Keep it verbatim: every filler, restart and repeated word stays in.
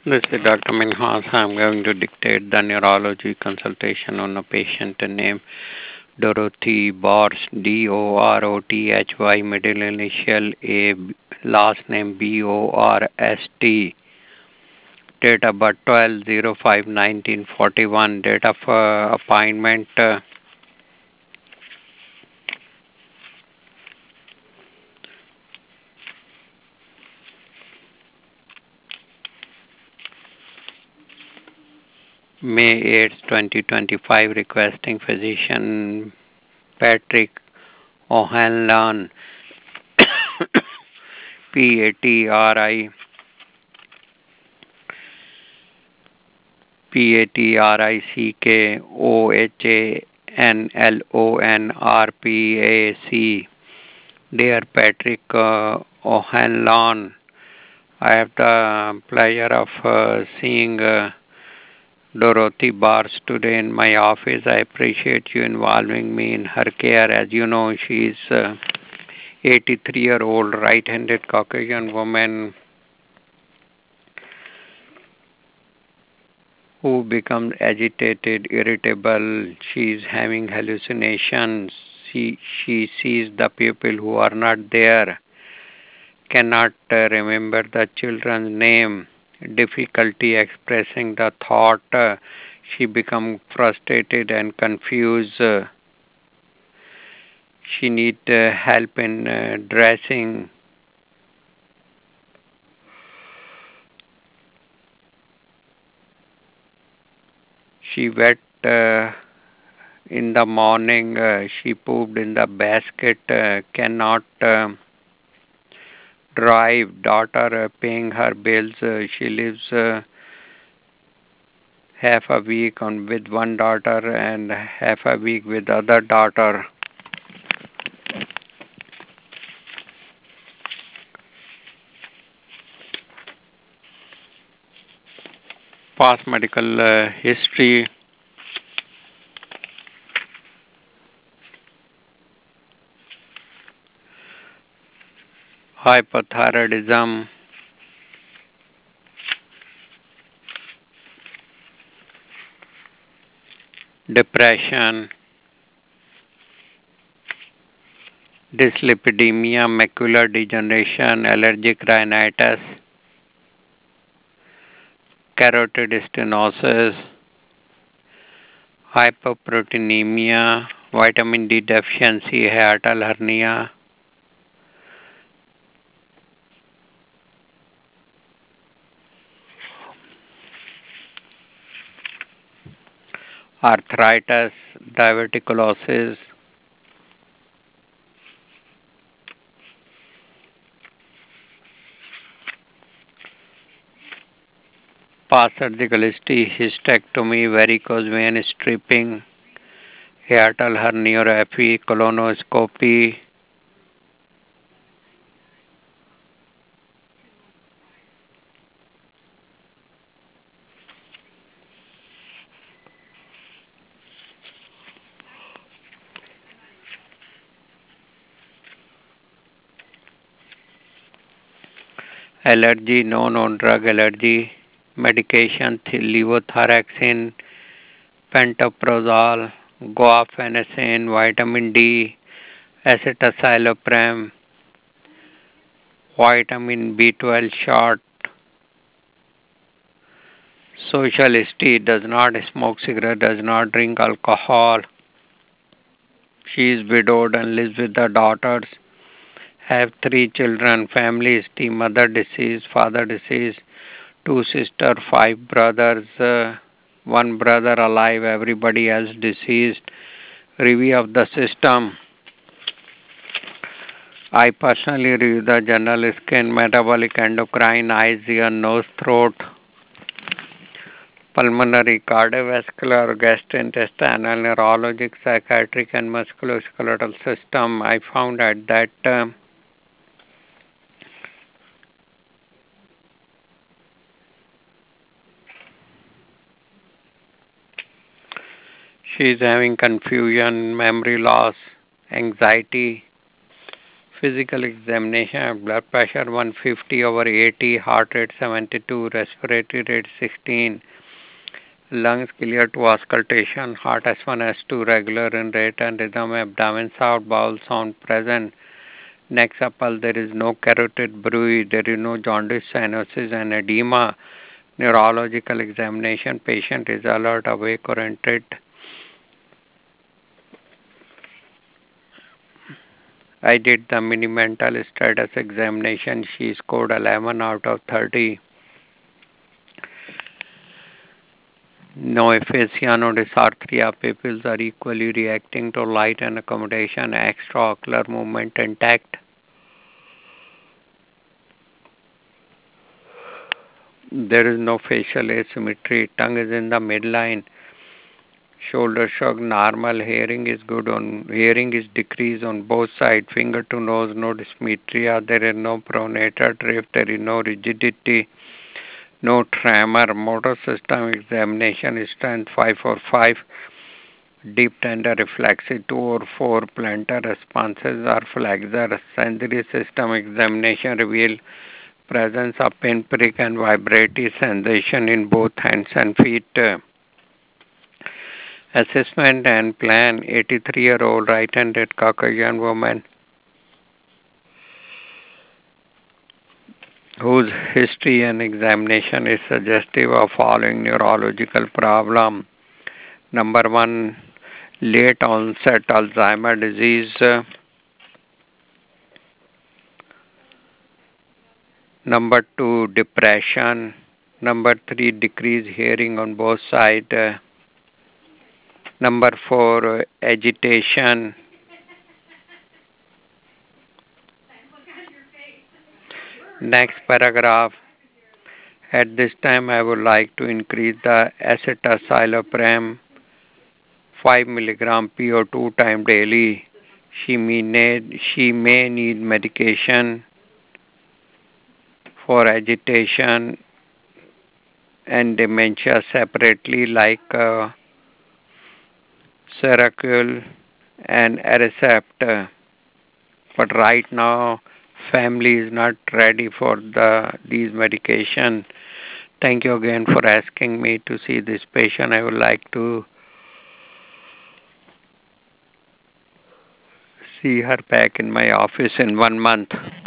This is Doctor Minhas. I'm going to dictate the neurology consultation on a patient named Dorothy Bors, D O R O T H Y, middle initial A, last name B O R S T. Date of birth twelve oh five nineteen forty-one. Date of uh, appointment uh, May eighth, twenty twenty-five. Requesting physician Patrick O'Hanlon, P A T R I P A T R I C K O H A N L O N R P A C. Dear Patrick uh, O'Hanlon, I have the pleasure of uh, seeing uh, Dorothy Bars today in my office. I appreciate you involving me in her care. As you know, she is uh, eighty-three-year-old right-handed Caucasian woman who becomes agitated, irritable. She is having hallucinations. She, she sees the people who are not there, cannot uh, remember the children's name, difficulty expressing the thought. Uh, she becomes frustrated and confused. Uh, she need uh, help in uh, dressing. She wet uh, in the morning. Uh, she pooped in the basket. Uh, cannot uh, drive. Daughter uh, paying her bills. Uh, she lives uh, half a week on with one daughter and half a week with other daughter. Past medical uh, history. Hypothyroidism. Depression. Dyslipidemia, macular degeneration, allergic rhinitis, carotid stenosis, hypoproteinemia, vitamin D deficiency, hiatal hernia, arthritis, diverticulosis, past surgical history, hysterectomy, varicose vein stripping, hiatal herniorrhaphy, colonoscopy, allergy, no known drug allergy, medication, levothyroxine, pantoprazole, guaifenesin, vitamin D, acetylcyloprene, vitamin B twelve shot, social history, does not smoke cigarette, does not drink alcohol. She is widowed and lives with the daughters. Have three children, family history, mother deceased, father deceased, two sisters, five brothers, uh, one brother alive, everybody else deceased. Review of the system. I personally review the general skin, metabolic, endocrine, eyes, ear, nose, throat, pulmonary, cardiovascular, gastrointestinal, neurologic, psychiatric, and musculoskeletal system. I found out that uh, she is having confusion, memory loss, anxiety, Physical examination, blood pressure one fifty over eighty, heart rate seventy-two, respiratory rate sixteen, lungs clear to auscultation, heart S one, S two regular in rate and rhythm, abdomen sound, bowel sound present. Next supple, there is no carotid bruit, there is no jaundice, cyanosis and edema. Neurological examination, patient is alert, awake or entered. I did the mini mental status examination. She scored eleven out of thirty. No aphasia, no dysarthria. Pupils are equally reacting to light and accommodation. Extraocular movement intact. There is no facial asymmetry. Tongue is in the midline. Shoulder shrug normal. Hearing is good on hearing is decreased on both sides. Finger to nose, no dysmetria. There is no pronator drift. There is no rigidity. No tremor. Motor system examination is strength five or five. Deep tender reflexive two or four. Plantar responses are flexor. Sensory system examination reveal presence of pinprick and vibratory sensation in both hands and feet. Assessment and plan. eighty-three-year-old right-handed Caucasian woman whose history and examination is suggestive of following neurological problem. Number one, late onset Alzheimer disease. Number two, depression. Number three, decreased hearing on both sides. Number four, agitation. Next paragraph. At this time, I would like to increase the acetylcyloprem five milligram P O two time daily. She may need, she may need medication for agitation and dementia separately, like uh, Seroquel and Aricept. But right now, family is not ready for the these medication. Thank you again for asking me to see this patient. I would like to see her back in my office in one month.